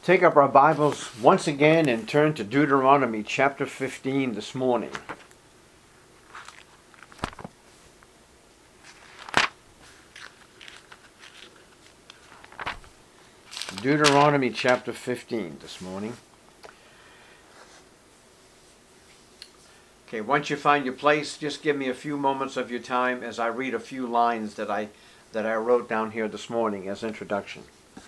Take up our Bibles once again and turn to Deuteronomy chapter 15 this morning. Deuteronomy chapter 15 this morning. Okay, once you find your place, just give me a few moments of your time as I read a few lines that I wrote down here this morning as introduction.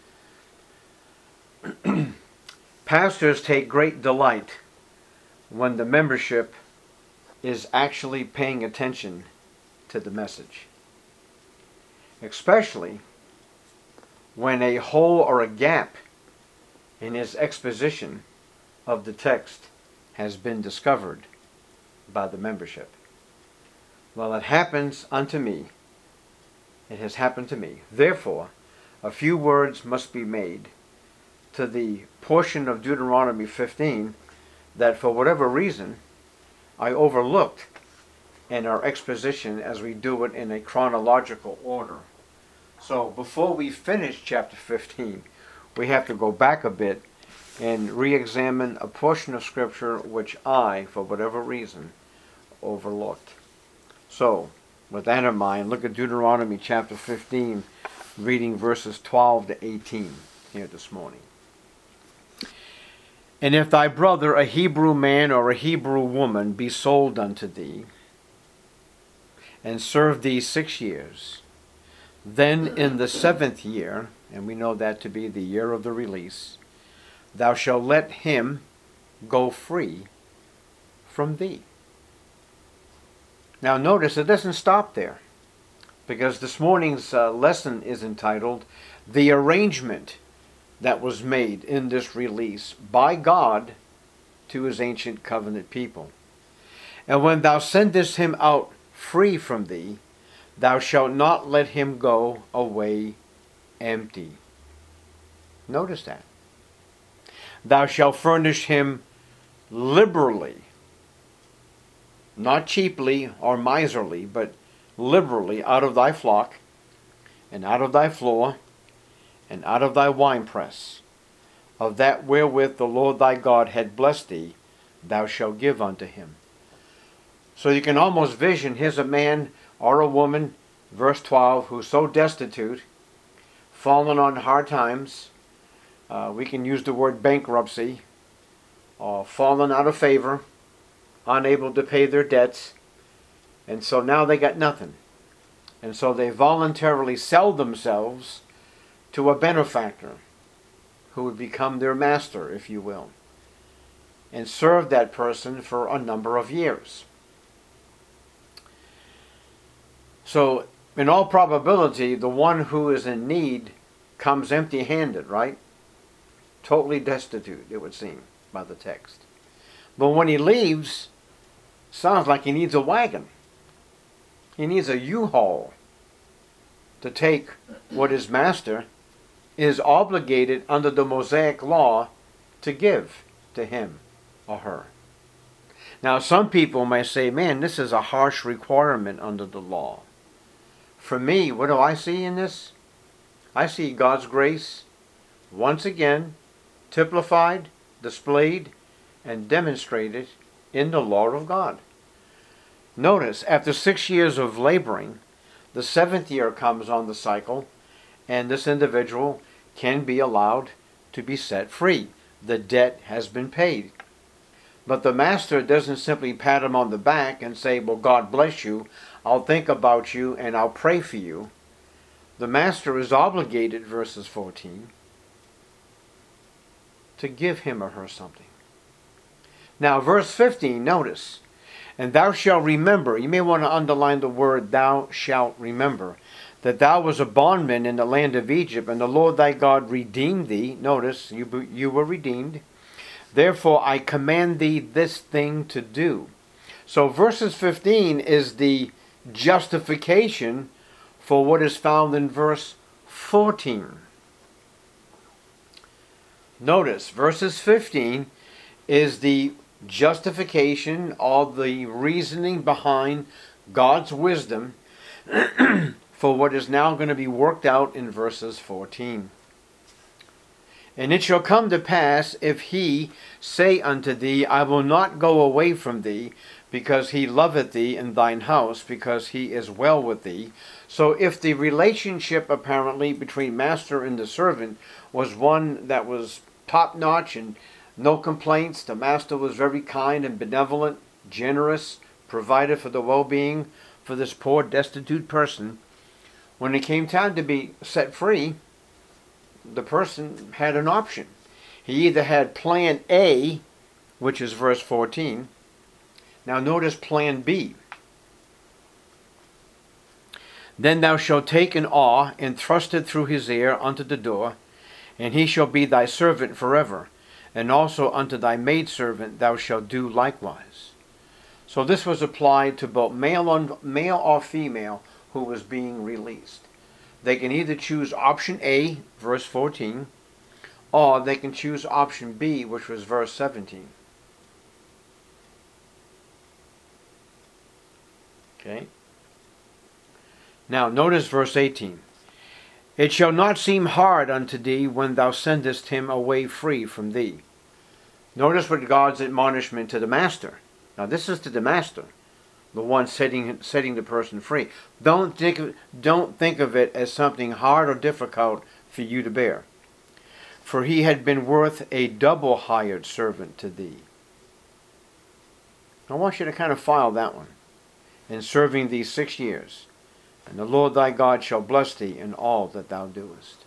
Pastors take great delight when the membership is actually paying attention to the message, especially when a hole or a gap in his exposition of the text has been discovered by the membership. Well, it happens unto me. It has happened to me. Therefore, a few words must be made to the portion of Deuteronomy 15 that for whatever reason I overlooked in our exposition as we do it in a chronological order. So before we finish chapter 15, we have to go back a bit and re-examine a portion of Scripture which I, for whatever reason, overlooked. So, with that in mind, look at Deuteronomy chapter 15, reading verses 12 to 18 here this morning. And if thy brother, a Hebrew man or a Hebrew woman, be sold unto thee, and serve thee 6 years, then in the 7th year, and we know that to be the year of the release, thou shalt let him go free from thee. Now notice it doesn't stop there, because this morning's lesson is entitled, The Arrangement that was made in this release by God to his ancient covenant people. And when thou sendest him out free from thee, thou shalt not let him go away empty. Notice that. Thou shalt furnish him liberally, not cheaply or miserly, but liberally out of thy flock, and out of thy floor, and out of thy winepress, of that wherewith the Lord thy God had blessed thee, thou shalt give unto him. So you can almost vision, here's a man or a woman, verse 12, who's so destitute, fallen on hard times. We can use the word bankruptcy, or fallen out of favor, unable to pay their debts, and so now they got nothing. And so they voluntarily sell themselves to a benefactor who would become their master, if you will, and serve that person for a number of years. So, in all probability, the one who is in need comes empty-handed, right? Totally destitute, it would seem, by the text. But when he leaves, sounds like he needs a wagon. He needs a U-Haul to take what his master is obligated under the Mosaic law to give to him or her. Now, some people may say, man, this is a harsh requirement under the law. For me, what do I see in this? I see God's grace once again typified, displayed, and demonstrated in the law of God. Notice, after 6 years of laboring, the 7th year comes on the cycle, and this individual can be allowed to be set free. The debt has been paid. But the master doesn't simply pat him on the back and say, well, God bless you, I'll think about you, and I'll pray for you. The master is obligated, verses 14, to give him or her something. Now, verse 15, notice, and thou shalt remember, you may want to underline the word thou shalt remember, that thou was a bondman in the land of Egypt, and the Lord thy God redeemed thee. Notice, you were redeemed. Therefore I command thee this thing to do. So verses 15 is the justification for what is found in verse 14. Notice, verses 15 is the justification of the reasoning behind God's wisdom for what is now going to be worked out in verses 14. And it shall come to pass, if he say unto thee, I will not go away from thee, because he loveth thee in thine house, because he is well with thee. So if the relationship apparently between master and the servant was one that was top-notch and no complaints, the master was very kind and benevolent, generous, provided for the well-being for this poor destitute person, when it came time to be set free, the person had an option. He either had plan A, which is verse 14. Now notice plan B. Then thou shalt take an awl, and thrust it through his ear unto the door, and he shall be thy servant forever. And also unto thy maidservant thou shalt do likewise. So this was applied to both male or female who was being released. They can either choose option A, verse 14, or they can choose option B, which was verse 17. Okay. Now notice verse 18. It shall not seem hard unto thee when thou sendest him away free from thee. Notice what God's admonishment to the master. Now this is to the master, the one setting the person free. Don't think of it as something hard or difficult for you to bear. For he had been worth a double hired servant to thee. I want you to kind of file that one. In serving thee 6 years, and the Lord thy God shall bless thee in all that thou doest.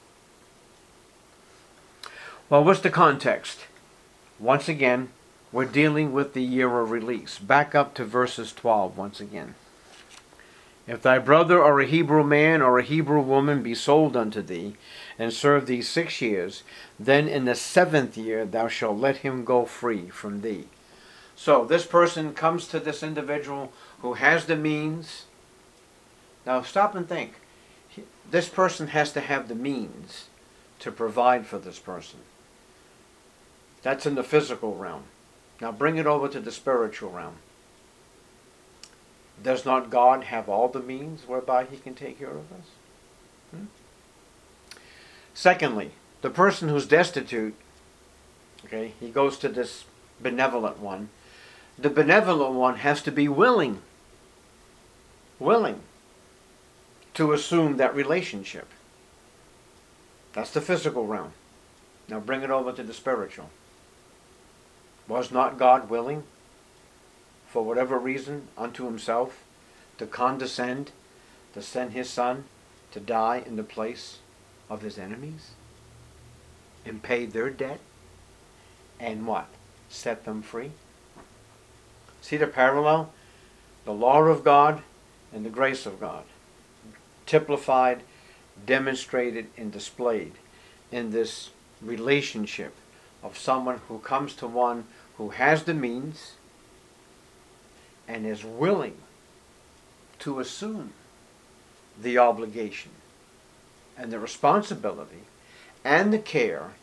Well, what's the context? Once again, we're dealing with the year of release. Back up to verses 12 once again. If thy brother or a Hebrew man or a Hebrew woman be sold unto thee, and serve thee 6 years, then in the 7th year thou shalt let him go free from thee. So this person comes to this individual who has the means. Now stop and think. This person has to have the means to provide for this person. That's in the physical realm. Now bring it over to the spiritual realm. Does not God have all the means whereby he can take care of us? Secondly, the person who's destitute, okay, he goes to this benevolent one. The benevolent one has to be willing to assume that relationship. That's the physical realm. Now bring it over to the spiritual. Was not God willing, for whatever reason, unto himself, to condescend, to send his son to die in the place of his enemies? And pay their debt? And what? Set them free? See the parallel? The law of God and the grace of God. Typified, demonstrated, and displayed in this relationship of someone who comes to one who has the means and is willing to assume the obligation and the responsibility and the care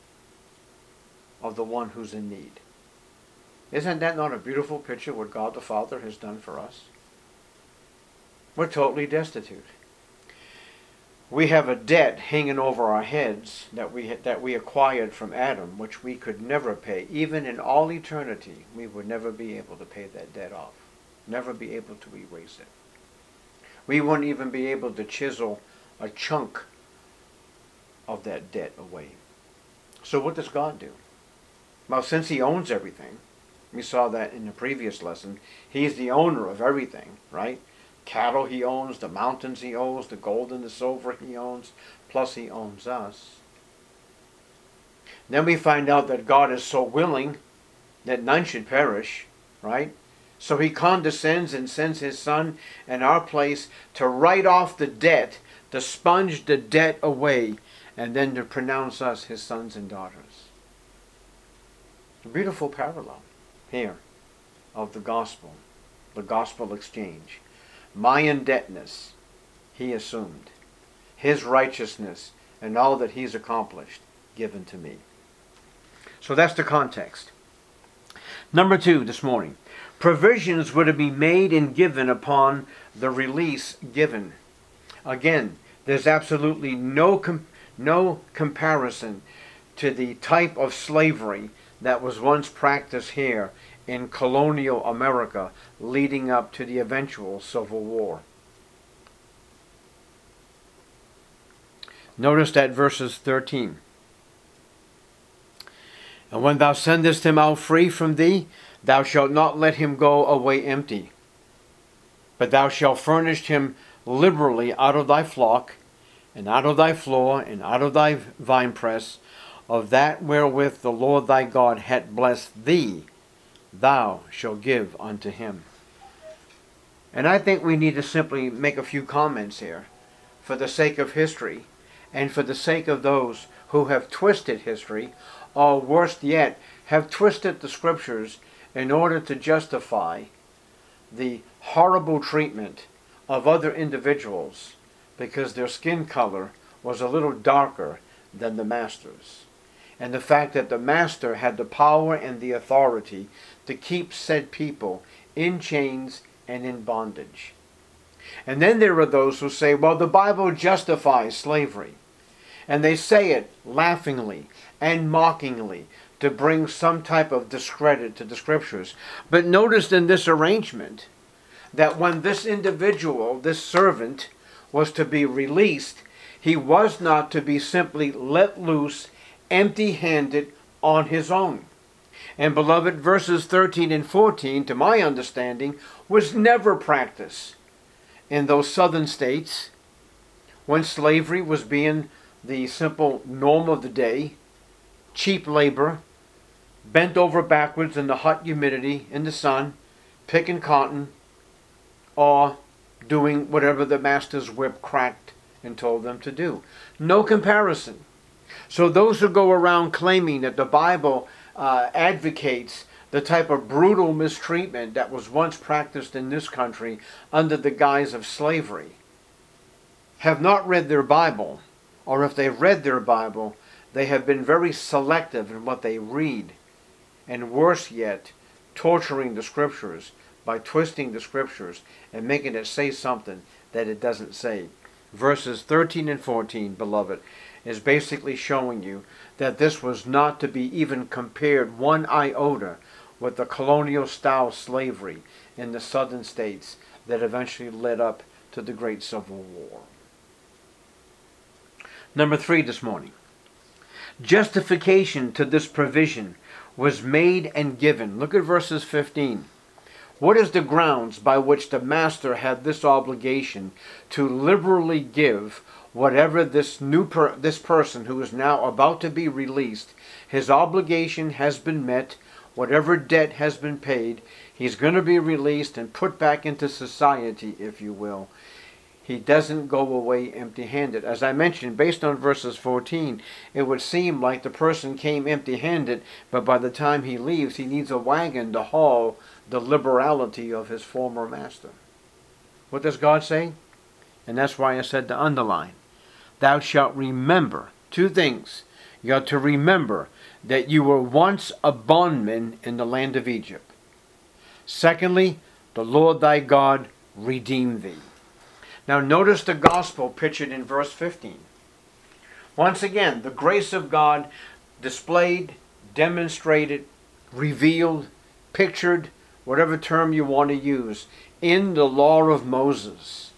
of the one who's in need. Isn't that not a beautiful picture of what God the Father has done for us? We're totally destitute. We have a debt hanging over our heads that we acquired from Adam, which we could never pay. Even in all eternity, we would never be able to pay that debt off. Never be able to erase it. We wouldn't even be able to chisel a chunk of that debt away. So what does God do? Well, since he owns everything, we saw that in the previous lesson, he's the owner of everything, right? Cattle he owns, the mountains he owns, the gold and the silver he owns, plus he owns us. Then we find out that God is so willing that none should perish, right? So he condescends and sends his son in our place to write off the debt, to sponge the debt away, and then to pronounce us his sons and daughters. A beautiful parallel here of the gospel exchange. My indebtedness, he assumed. His righteousness and all that he's accomplished, given to me. So that's the context. Number 2 this morning. Provisions were to be made and given upon the release given. Again, there's absolutely no comparison to the type of slavery that was once practiced here in colonial America leading up to the eventual Civil War. Notice that verses 13. And when thou sendest him out free from thee, thou shalt not let him go away empty, but thou shalt furnish him liberally out of thy flock, and out of thy floor, and out of thy winepress, of that wherewith the Lord thy God hath blessed thee, thou shalt give unto him. And I think we need to simply make a few comments here, for the sake of history, and for the sake of those who have twisted history, or worse yet, have twisted the scriptures in order to justify the horrible treatment of other individuals because their skin color was a little darker than the master's. And the fact that the master had the power and the authority to keep said people in chains and in bondage. And then there are those who say, well, the Bible justifies slavery. And they say it laughingly and mockingly to bring some type of discredit to the scriptures. But notice in this arrangement that when this individual, this servant, was to be released, he was not to be simply let loose empty-handed on his own. And beloved, verses 13 and 14, to my understanding, was never practiced in those southern states when slavery was being the simple norm of the day, cheap labor, bent over backwards in the hot humidity, in the sun, picking cotton, or doing whatever the master's whip cracked and told them to do. No comparison. So those who go around claiming that the Bible advocates the type of brutal mistreatment that was once practiced in this country under the guise of slavery have not read their Bible, or if they've read their Bible, they have been very selective in what they read, and worse yet, torturing the scriptures by twisting the scriptures and making it say something that it doesn't say. Verses 13 and 14, beloved, is basically showing you that this was not to be even compared one iota with the colonial style slavery in the southern states that eventually led up to the Great Civil War. Number 3 this morning. Justification to this provision was made and given. Look at verses 15. What is the grounds by which the master had this obligation to liberally give whatever this person who is now about to be released, his obligation has been met, whatever debt has been paid, he's going to be released and put back into society, if you will. He doesn't go away empty-handed. As I mentioned, based on verses 14, it would seem like the person came empty-handed, but by the time he leaves, he needs a wagon to haul the liberality of his former master. What does God say? And that's why I said to underline. Thou shalt remember 2 things. You are to remember that you were once a bondman in the land of Egypt. Secondly, the Lord thy God redeemed thee. Now notice the gospel pictured in verse 15. Once again, the grace of God displayed, demonstrated, revealed, pictured, whatever term you want to use, in the law of Moses.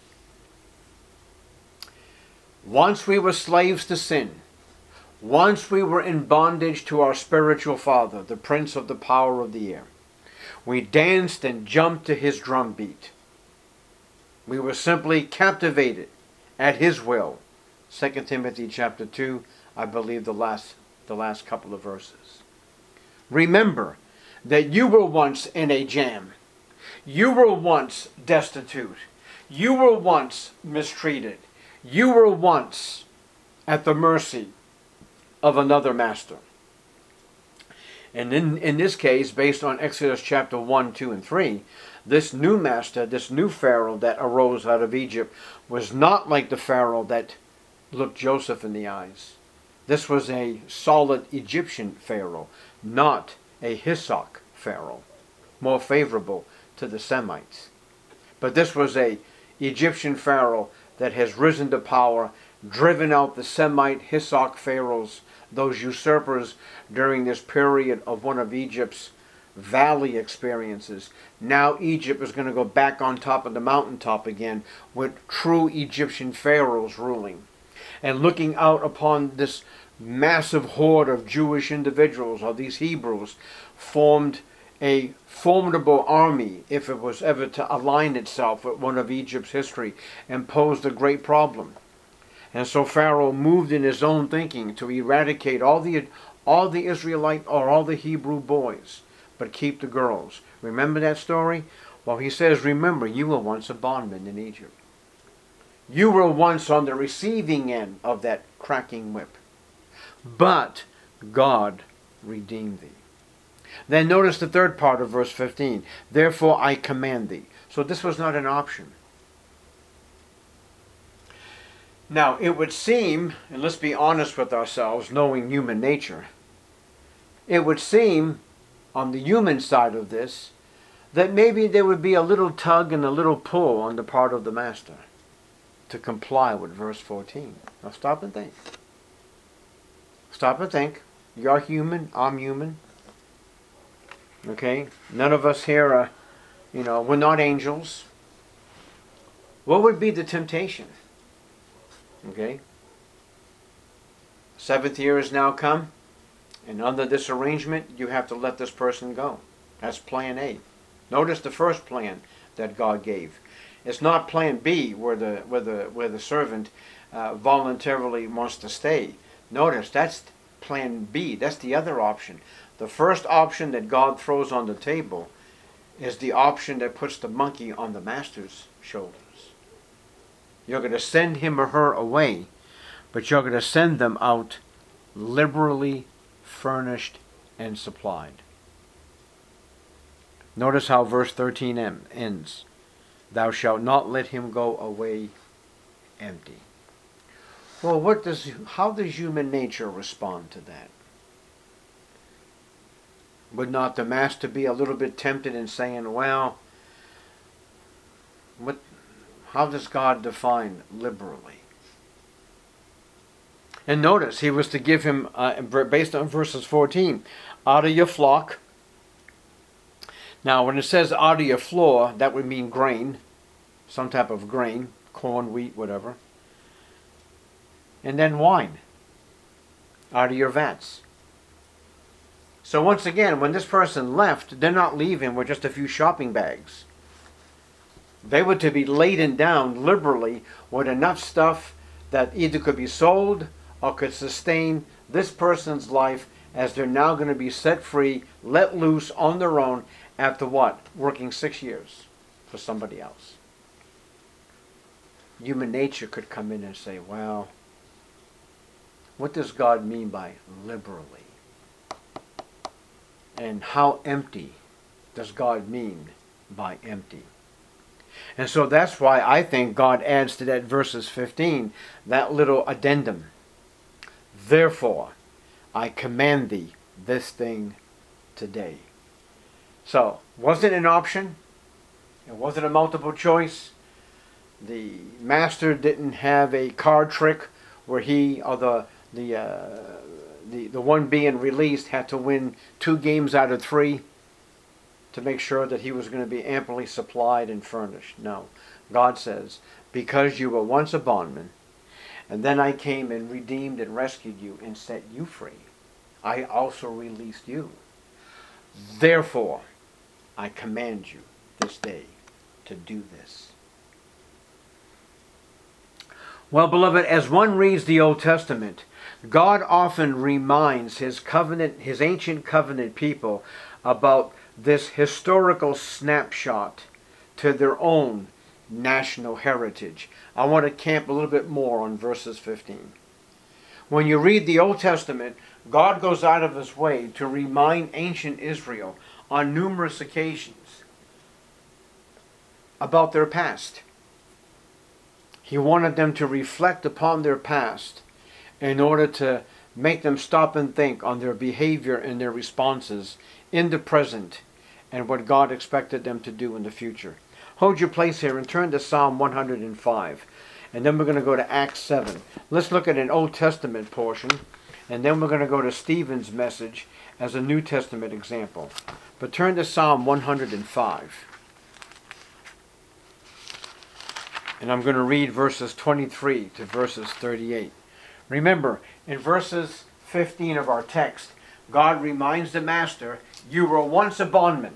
Once we were slaves to sin. Once we were in bondage to our spiritual father, the prince of the power of the air. We danced and jumped to his drumbeat. We were simply captivated at his will. 2 Timothy chapter 2, I believe the last couple of verses. Remember that you were once in a jam. You were once destitute. You were once mistreated. You were once at the mercy of another master. And in this case, based on Exodus chapter 1, 2, and 3, this new master, this new Pharaoh that arose out of Egypt, was not like the Pharaoh that looked Joseph in the eyes. This was a solid Egyptian Pharaoh, not a Hyssop Pharaoh, more favorable to the Semites. But this was a Egyptian Pharaoh that has risen to power, driven out the Semite Hisok pharaohs, those usurpers during this period of one of Egypt's valley experiences. Now Egypt is going to go back on top of the mountaintop again with true Egyptian pharaohs ruling. And looking out upon this massive horde of Jewish individuals, or these Hebrews, formed a formidable army if it was ever to align itself with one of Egypt's history, and posed a great problem. And so Pharaoh moved in his own thinking to eradicate all the Israelite or all the Hebrew boys, but keep the girls. Remember that story? Well, he says, remember, you were once a bondman in Egypt. You were once on the receiving end of that cracking whip. But God redeemed thee. Then notice the third part of verse 15. Therefore I command thee. So this was not an option. Now, it would seem, and let's be honest with ourselves, knowing human nature, it would seem, on the human side of this, that maybe there would be a little tug and a little pull on the part of the master to comply with verse 14. Now stop and think. Stop and think. You're human, I'm human. Okay? None of us here are, we're not angels. What would be the temptation? Okay? Seventh year has now come, and under this arrangement, you have to let this person go. That's plan A. Notice the first plan that God gave. It's not plan B where the servant voluntarily wants to stay. Notice that's plan B. That's the other option. The first option that God throws on the table is the option that puts the monkey on the master's shoulders. You're going to send him or her away, but you're going to send them out liberally furnished and supplied. Notice how verse 13 ends. Thou shalt not let him go away empty. Well, how does human nature respond to that? Would not the master be a little bit tempted in saying, well, how does God define liberally? And notice, he was to give him, based on verses 14, out of your flock. Now, when it says out of your floor, that would mean grain, some type of grain, corn, wheat, whatever. And then wine, out of your vats. So once again, when this person left, they're not leaving with just a few shopping bags. They were to be laden down liberally with enough stuff that either could be sold or could sustain this person's life, as they're now going to be set free, let loose on their own after what? Working 6 years for somebody else. Human nature could come in and say, well, what does God mean by liberally? And how empty does God mean by empty? And so that's why I think God adds to that verses 15, that little addendum. Therefore, I command thee this thing today. So, was it an option? It wasn't a multiple choice. The master didn't have a card trick where he or the one being released had to win 2 games out of 3 to make sure that he was going to be amply supplied and furnished. No. God says, because you were once a bondman, and then I came and redeemed and rescued you and set you free, I also released you. Therefore, I command you this day to do this. Well, beloved, as one reads the Old Testament, God often reminds his ancient covenant people about this historical snapshot to their own national heritage. I want to camp a little bit more on verses 15. When you read the Old Testament, God goes out of his way to remind ancient Israel on numerous occasions about their past. He wanted them to reflect upon their past in order to make them stop and think on their behavior and their responses in the present and what God expected them to do in the future. Hold your place here and turn to Psalm 105. and then we're going to go to Acts 7. Let's look at an Old Testament portion, and then we're going to go to Stephen's message as a New Testament example. But turn to Psalm 105. And I'm going to read verses 23 to verses 38. Remember, in verses 15 of our text, God reminds the master, you were once a bondman.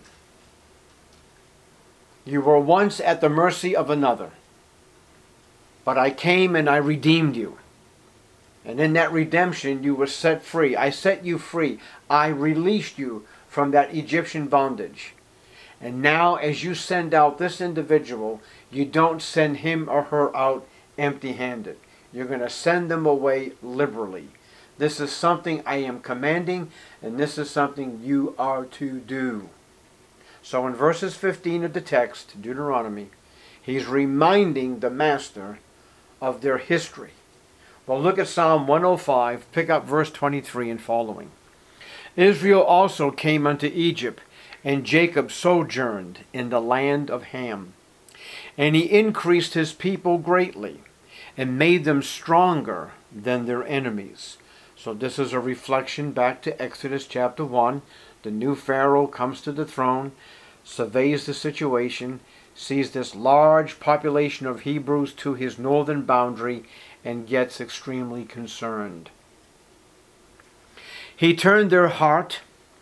You were once at the mercy of another. But I came and I redeemed you. And in that redemption you were set free. I set you free. I released you from that Egyptian bondage. And now as you send out this individual, you don't send him or her out empty-handed. You're going to send them away liberally. This is something I am commanding, and this is something you are to do. So in verses 15 of the text, Deuteronomy, he's reminding the master of their history. Well, look at Psalm 105, pick up verse 23 and following. Israel also came unto Egypt, and Jacob sojourned in the land of Ham. And he increased his people greatly, and made them stronger than their enemies. So this is a reflection back to Exodus chapter 1. The new Pharaoh comes to the throne, surveys the situation, sees this large population of Hebrews to his northern boundary, and gets extremely concerned. He turned their heart,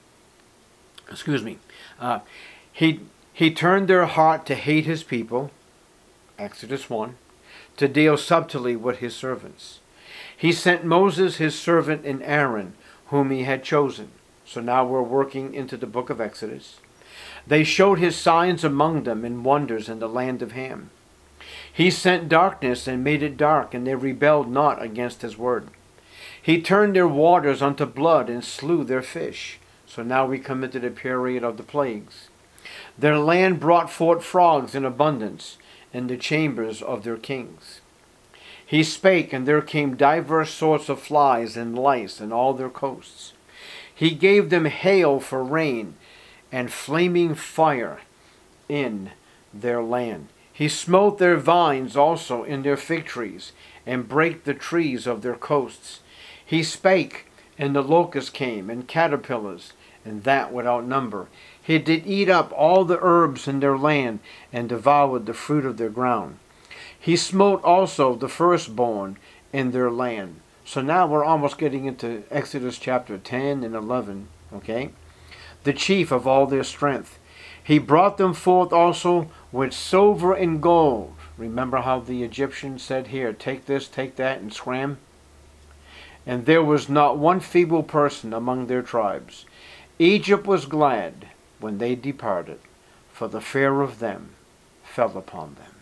he turned their heart to hate his people, Exodus 1, to deal subtly with his servants. He sent Moses his servant and Aaron, whom he had chosen. So now we're working into the book of Exodus. They showed his signs among them and wonders in the land of Ham. He sent darkness and made it dark, and they rebelled not against his word. He turned their waters unto blood and slew their fish. So now we come into the period of the plagues. Their land brought forth frogs in abundance in the chambers of their kings. He spake, and there came divers sorts of flies and lice in all their coasts. He gave them hail for rain, and flaming fire in their land. He smote their vines also in their fig trees, and brake the trees of their coasts. He spake, and the locusts came, and caterpillars, and that without number. He did eat up all the herbs in their land, and devoured the fruit of their ground. He smote also the firstborn in their land. So now we're almost getting into Exodus chapter 10 and 11, okay? The chief of all their strength. He brought them forth also with silver and gold. Remember how the Egyptians said, here, take this, take that, and scram? And there was not one feeble person among their tribes. Egypt was glad when they departed, for the fear of them fell upon them.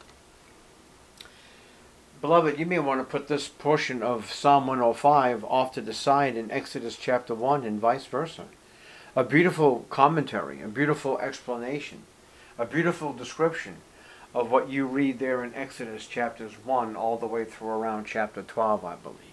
Beloved, you may want to put this portion of Psalm 105 off to the side in Exodus chapter 1 and vice versa. A beautiful commentary, a beautiful explanation, a beautiful description of what you read there in Exodus chapters 1 all the way through around chapter 12, I believe.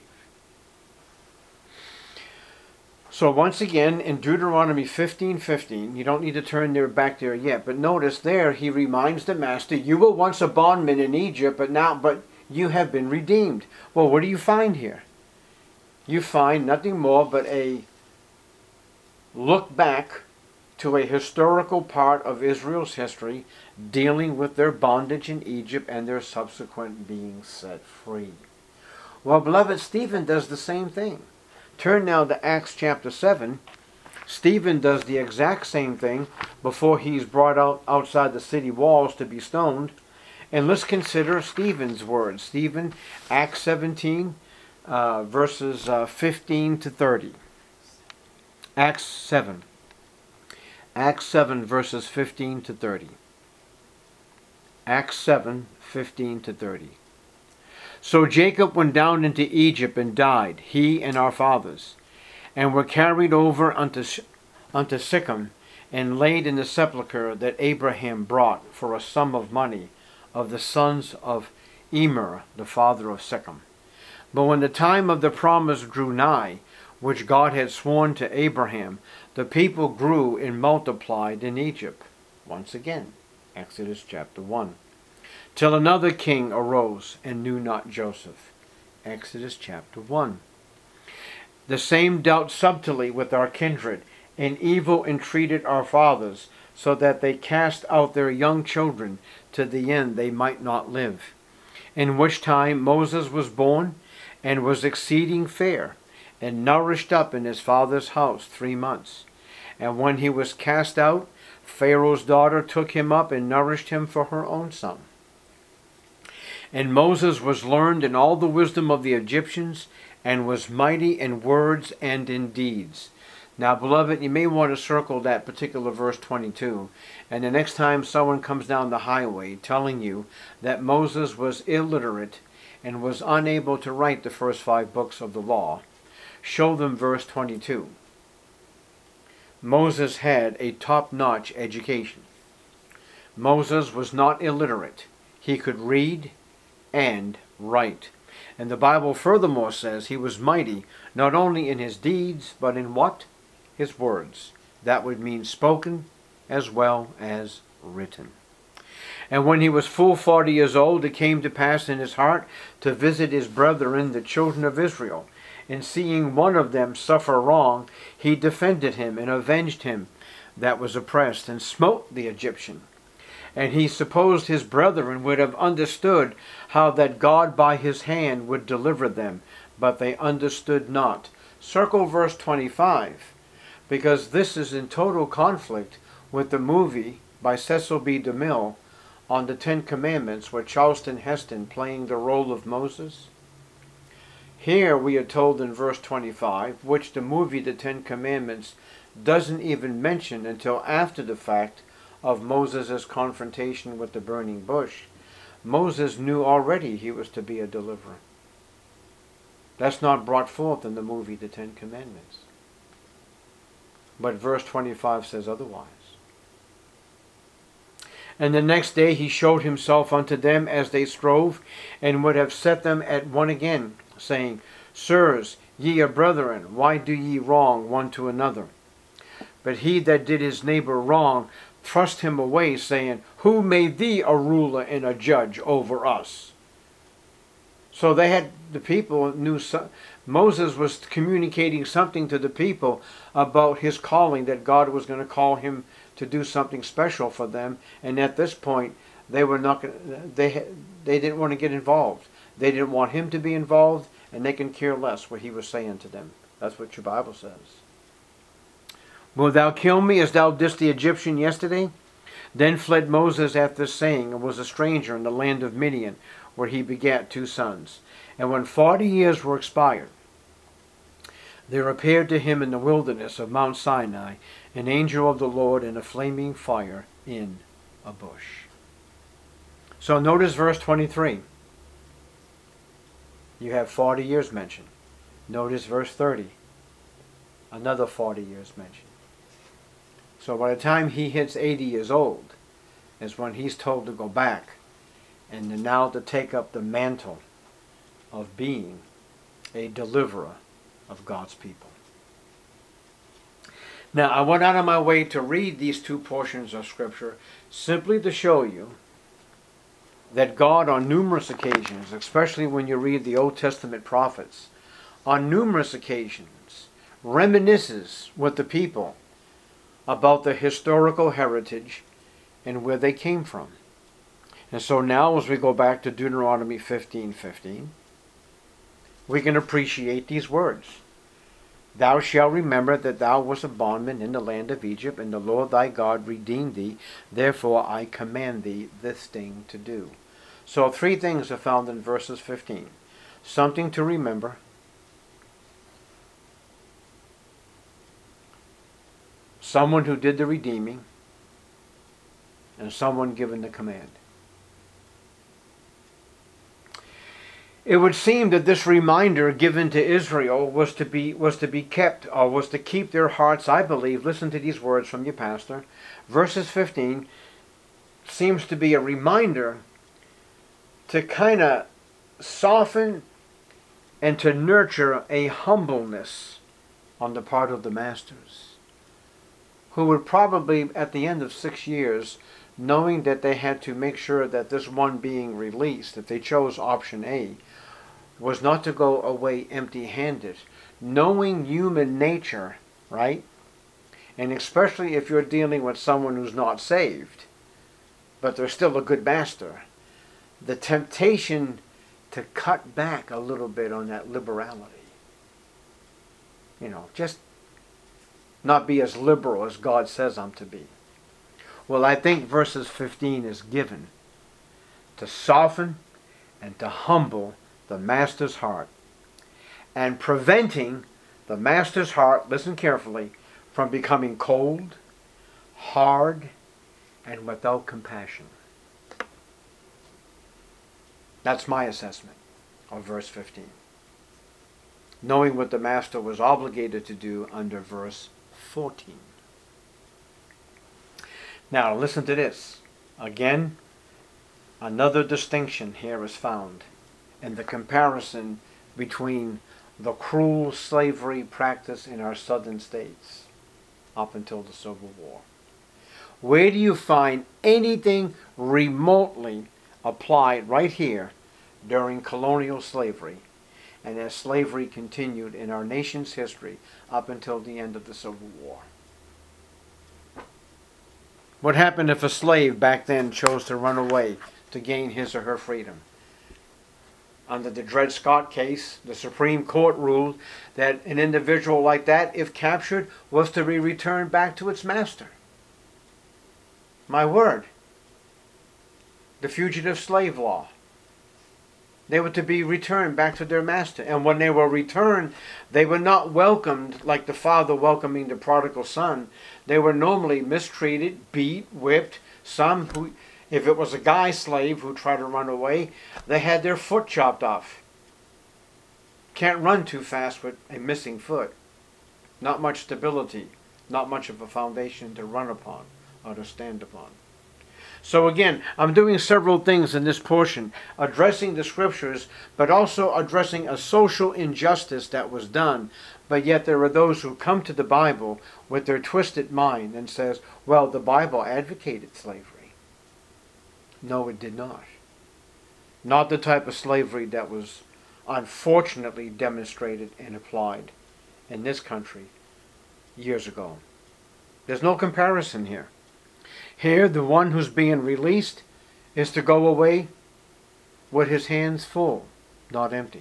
So once again, in Deuteronomy 15:15, you don't need to turn back there yet, but notice there he reminds the master, you were once a bondman in Egypt, but you have been redeemed. Well, what do you find here? You find nothing more but a look back to a historical part of Israel's history dealing with their bondage in Egypt and their subsequent being set free. Well, beloved, Stephen does the same thing. Turn now to Acts chapter 7. Stephen does the exact same thing before he's brought out outside the city walls to be stoned. And let's consider Stephen's words. Stephen, Acts 17, verses 15 to 30. Acts 7. Acts 7, verses 15 to 30. Acts 7, 15 to 30. So Jacob went down into Egypt and died, he and our fathers, and were carried over unto Shechem, and laid in the sepulchre that Abraham brought for a sum of money of the sons of Emer, the father of Shechem. But when the time of the promise drew nigh, which God had sworn to Abraham, the people grew and multiplied in Egypt. Once again, Exodus chapter 1. till another king arose and knew not Joseph. Exodus chapter 1. The same dealt subtly with our kindred, and evil entreated our fathers, so that they cast out their young children, to the end they might not live. In which time Moses was born, and was exceeding fair, and nourished up in his father's house 3 months. And when he was cast out, Pharaoh's daughter took him up and nourished him for her own son. And Moses was learned in all the wisdom of the Egyptians, and was mighty in words and in deeds. Now, beloved, you may want to circle that particular verse 22. And the next time someone comes down the highway telling you that Moses was illiterate and was unable to write the first 5 books of the law, show them verse 22. Moses had a top-notch education. Moses was not illiterate. He could read and write. And the Bible furthermore says he was mighty, not only in his deeds, but in what? His words. That would mean spoken as well as written. And when he was full 40 years old, it came to pass in his heart to visit his brethren, the children of Israel. And seeing one of them suffer wrong, he defended him and avenged him that was oppressed, and smote the Egyptian. And he supposed his brethren would have understood how that God by his hand would deliver them, but they understood not. Circle verse 25, because this is in total conflict with the movie by Cecil B. DeMille on the 10 Commandments, with Charlton Heston playing the role of Moses. Here we are told in verse 25, which the movie The 10 Commandments doesn't even mention until after the fact of Moses' confrontation with the burning bush. Moses knew already he was to be a deliverer. That's not brought forth in the movie The 10 Commandments. But verse 25 says otherwise. And the next day he showed himself unto them as they strove, and would have set them at one again, saying, Sirs, ye are brethren, why do ye wrong one to another? But he that did his neighbor wrong thrust him away, saying, Who made thee a ruler and a judge over us? So the people knew, Moses was communicating something to the people about his calling, that God was going to call him to do something special for them. And at this point, they didn't want to get involved. They didn't want him to be involved, and they can care less what he was saying to them. That's what your Bible says. Wilt thou kill me as thou didst the Egyptian yesterday? Then fled Moses at this saying, and was a stranger in the land of Midian, where he begat 2 sons. And when 40 years were expired, there appeared to him in the wilderness of Mount Sinai an angel of the Lord in a flaming fire in a bush. So notice verse 23. You have 40 years mentioned. Notice verse 30. Another 40 years mentioned. So by the time he hits 80 years old is when he's told to go back and now to take up the mantle of being a deliverer of God's people. Now, I went out of my way to read these 2 portions of Scripture simply to show you that God on numerous occasions, especially when you read the Old Testament prophets, on numerous occasions reminisces with the people about their historical heritage and where they came from. And so now as we go back to Deuteronomy 15:15, we can appreciate these words. Thou shalt remember that thou wast a bondman in the land of Egypt, and the Lord thy God redeemed thee. Therefore I command thee this thing to do. So 3 things are found in verses 15. Something to remember, someone who did the redeeming, and someone given the command. It would seem that this reminder given to Israel was to be kept, or was to keep their hearts, I believe. Listen to these words from your pastor. Verses 15 seems to be a reminder to kind of soften and to nurture a humbleness on the part of the masters, who would probably, at the end of 6 years, knowing that they had to make sure that this one being released, if they chose option A, was not to go away empty-handed, knowing human nature, right? And especially if you're dealing with someone who's not saved, but they're still a good master, the temptation to cut back a little bit on that liberality. Just not be as liberal as God says I'm to be. Well, I think verses 15 is given to soften and to humble the master's heart, and preventing the master's heart, listen carefully, from becoming cold, hard, and without compassion. That's my assessment of verse 15. Knowing what the master was obligated to do under verse 14. Now listen to this. Again, another distinction here is found in the comparison between the cruel slavery practice in our southern states up until the Civil War. Where do you find anything remotely applied right here during colonial slavery, and as slavery continued in our nation's history up until the end of the Civil War? What happened if a slave back then chose to run away to gain his or her freedom? Under the Dred Scott case, the Supreme Court ruled that an individual like that, if captured, was to be returned back to its master. My word. The fugitive slave law. They were to be returned back to their master. And when they were returned, they were not welcomed like the father welcoming the prodigal son. They were normally mistreated, beat, whipped. Some who, if it was a guy slave who tried to run away, they had their foot chopped off. Can't run too fast with a missing foot. Not much stability. Not much of a foundation to run upon or to stand upon. So again, I'm doing several things in this portion, addressing the scriptures, but also addressing a social injustice that was done. But yet there are those who come to the Bible with their twisted mind and says, well, the Bible advocated slavery. No, it did not. Not the type of slavery that was unfortunately demonstrated and applied in this country years ago. There's no comparison here. Here, the one who's being released is to go away with his hands full, not empty.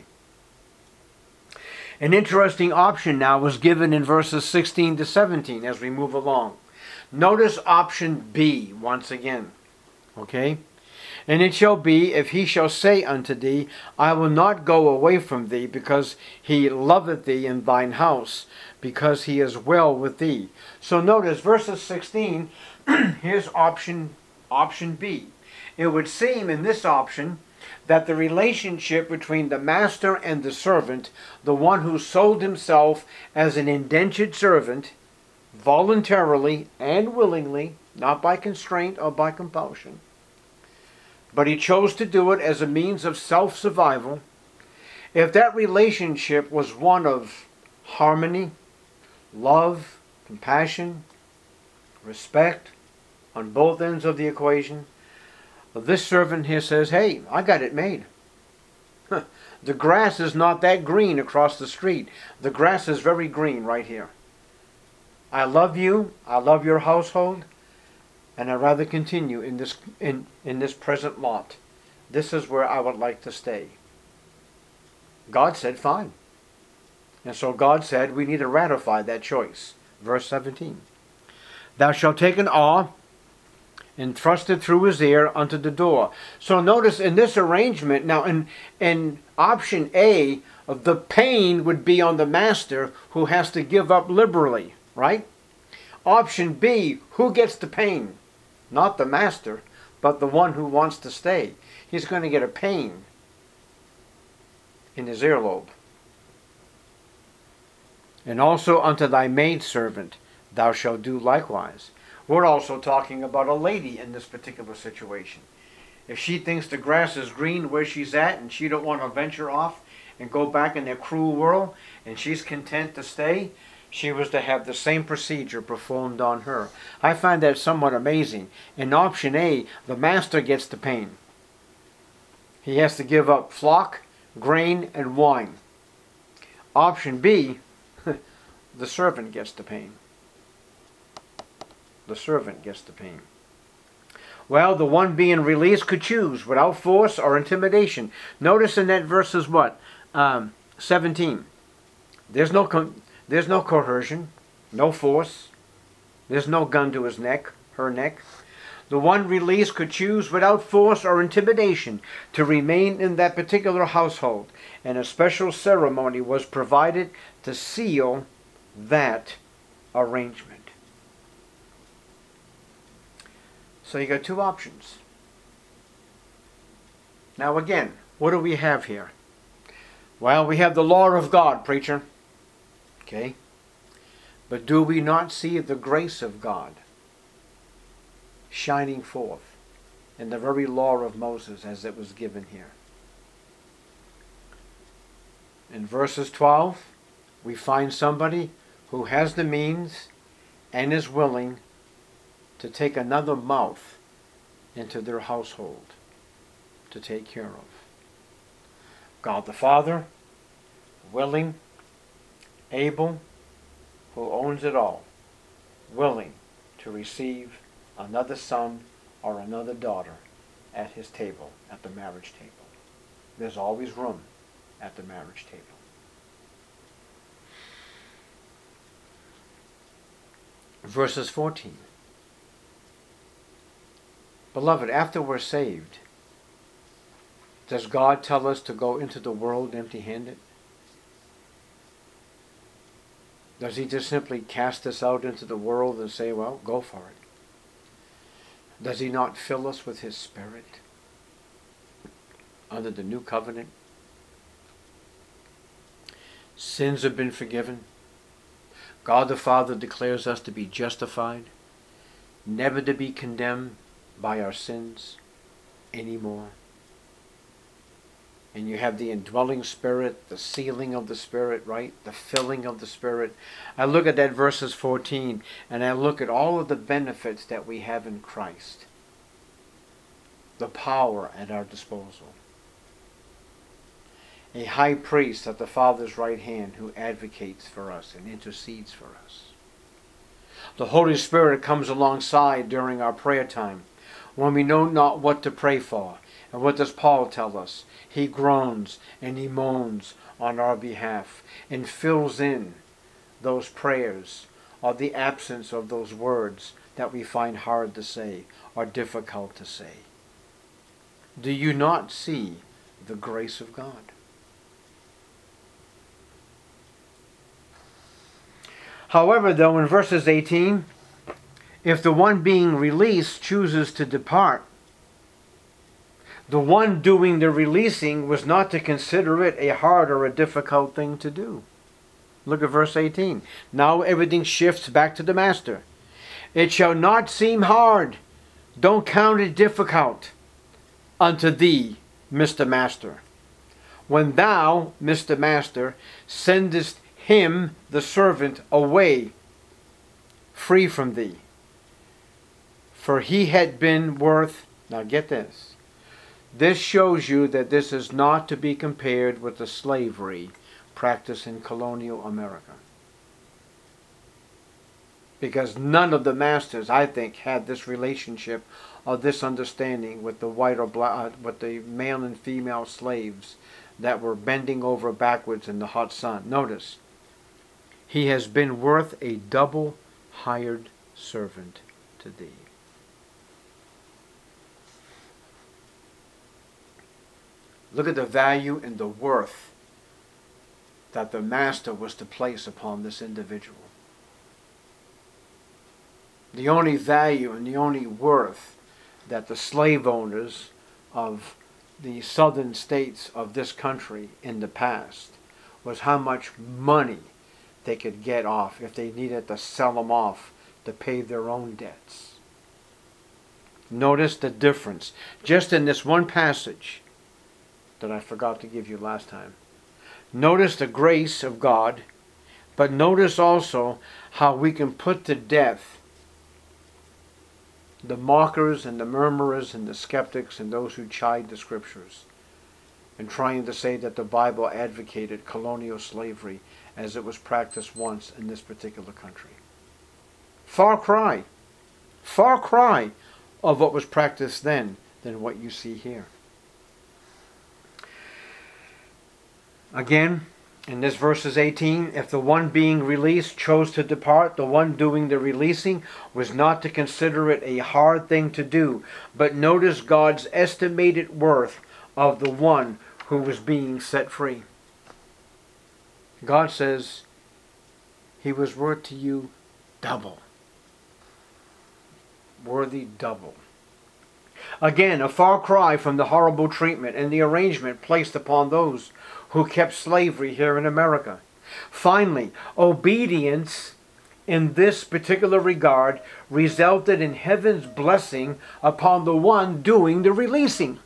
An interesting option now was given in verses 16 to 17 as we move along. Notice option B once again. Okay? And it shall be, if he shall say unto thee, I will not go away from thee, because he loveth thee in thine house, because he is well with thee. So notice verses 16, here's option B. It would seem in this option that the relationship between the master and the servant, the one who sold himself as an indentured servant, voluntarily and willingly, not by constraint or by compulsion, but he chose to do it as a means of self-survival, if that relationship was one of harmony, love, compassion, respect on both ends of the equation, this servant here says, hey, I got it made. The grass is not that green across the street. The grass is very green right here. I love you. I love your household. And I'd rather continue in this present lot. This is where I would like to stay. God said, fine. And so God said, we need to ratify that choice. Verse 17. Thou shalt take an awl and thrust it through his ear unto the door. So notice in this arrangement, now in option A, the pain would be on the master who has to give up liberally, right? Option B, who gets the pain? Not the master, but the one who wants to stay. He's going to get a pain in his earlobe. And also unto thy maidservant thou shalt do likewise. We're also talking about a lady in this particular situation. If she thinks the grass is green where she's at and she don't want to venture off and go back in that cruel world and she's content to stay, she was to have the same procedure performed on her. I find that somewhat amazing. In option A, the master gets the pain. He has to give up flock, grain, and wine. Option B, the servant gets the pain. The servant gets the pain. Well, the one being released could choose without force or intimidation. Notice in that verse is what? 17. There's no coercion, no force. There's no gun to his neck, her neck. The one released could choose without force or intimidation to remain in that particular household, and a special ceremony was provided to seal that arrangement. So you got two options. Now again, what do we have here? Well, we have the law of God, preacher. Okay? But do we not see the grace of God shining forth in the very law of Moses as it was given here? In verses 12, we find somebody who has the means and is willing to take another mouth into their household to take care of. God the Father, willing, able, who owns it all, willing to receive another son or another daughter at his table, at the marriage table. There's always room at the marriage table. Verses 14. Beloved, after we're saved, does God tell us to go into the world empty-handed? Does he just simply cast us out into the world and say, well, go for it? Does he not fill us with his Spirit under the new covenant? Sins have been forgiven. God the Father declares us to be justified, never to be condemned by our sins anymore. And you have the indwelling Spirit, the sealing of the Spirit, right? The filling of the Spirit. I look at that verses 14, and I look at all of the benefits that we have in Christ. The power at our disposal. A high priest at the Father's right hand who advocates for us and intercedes for us. The Holy Spirit comes alongside during our prayer time when we know not what to pray for. And what does Paul tell us? He groans and he moans on our behalf and fills in those prayers or the absence of those words that we find hard to say or difficult to say. Do you not see the grace of God? However, though, in verses 18, if the one being released chooses to depart, the one doing the releasing was not to consider it a hard or a difficult thing to do. Look at verse 18. Now everything shifts back to the master. It shall not seem hard. Don't count it difficult unto thee, Mr. Master. When thou, Mr. Master, sendest him, the servant, away, free from thee. For he had been worth, now get this, this shows you that this is not to be compared with the slavery practiced in colonial America. Because none of the masters, I think, had this relationship or this understanding with the white or black, with the male and female slaves that were bending over backwards in the hot sun. Notice, he has been worth a double hired servant to thee. Look at the value and the worth that the master was to place upon this individual. The only value and the only worth that the slave owners of the southern states of this country in the past was how much money they could get off if they needed to sell them off to pay their own debts. Notice the difference. Just in this one passage that I forgot to give you last time. Notice the grace of God, But notice also how we can put to death the mockers and the murmurers and the skeptics and those who chide the scriptures and trying to say that the Bible advocated colonial slavery as it was practiced once in this particular country. Far cry of what was practiced then than what you see here. Again, in this verses 18, if the one being released chose to depart, the one doing the releasing was not to consider it a hard thing to do. But notice God's estimated worth of the one who was being set free. God says he was worth to you double. Worthy double. Again, a far cry from the horrible treatment and the arrangement placed upon those who kept slavery here in America. Finally, obedience in this particular regard resulted in heaven's blessing upon the one doing the releasing.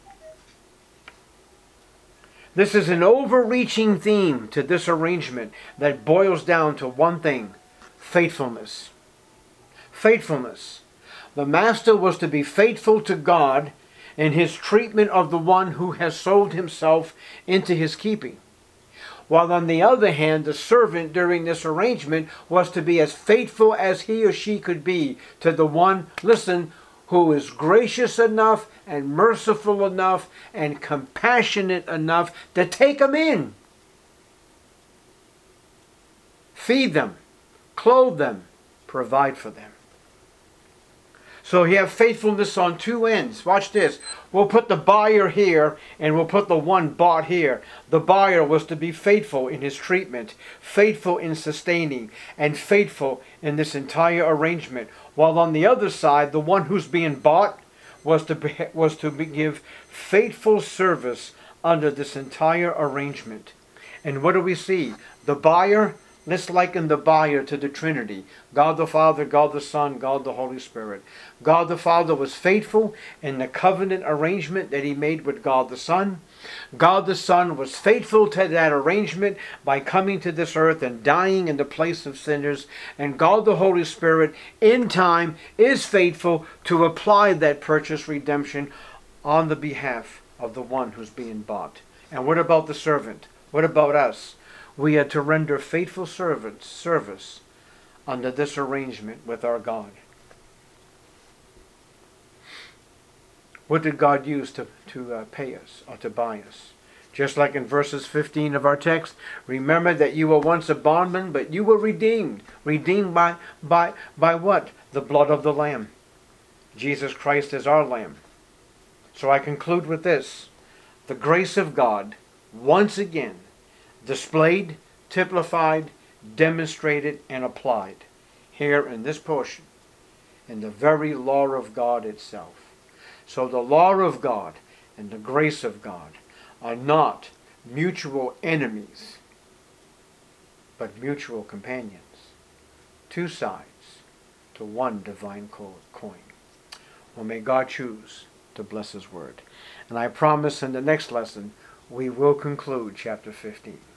This is an overreaching theme to this arrangement that boils down to one thing: faithfulness. Faithfulness. The master was to be faithful to God in his treatment of the one who has sold himself into his keeping. While on the other hand, the servant during this arrangement was to be as faithful as he or she could be to the one, listen, who is gracious enough and merciful enough and compassionate enough to take them in. Feed them, clothe them, provide for them. So you have faithfulness on two ends. Watch this. We'll put the buyer here and we'll put the one bought here. The buyer was to be faithful in his treatment, faithful in sustaining, and faithful in this entire arrangement. While on the other side, the one who's being bought was to give faithful service under this entire arrangement. And what do we see? The buyer, let's liken the buyer to the Trinity. God the Father, God the Son, God the Holy Spirit. God the Father was faithful in the covenant arrangement that he made with God the Son. God the Son was faithful to that arrangement by coming to this earth and dying in the place of sinners. And God the Holy Spirit, in time, is faithful to apply that purchase redemption on the behalf of the one who's being bought. And what about the servant? What about us? We are to render faithful service under this arrangement with our God. What did God use to pay us or to buy us? Just like in verses 15 of our text, remember that you were once a bondman, but you were redeemed. Redeemed by what? The blood of the Lamb. Jesus Christ is our Lamb. So I conclude with this. The grace of God, once again, displayed, typified, demonstrated, and applied here in this portion, in the very law of God itself. So the law of God and the grace of God are not mutual enemies, but mutual companions. Two sides to one divine coin. Well, may God choose to bless his word. And I promise in the next lesson we will conclude chapter 15.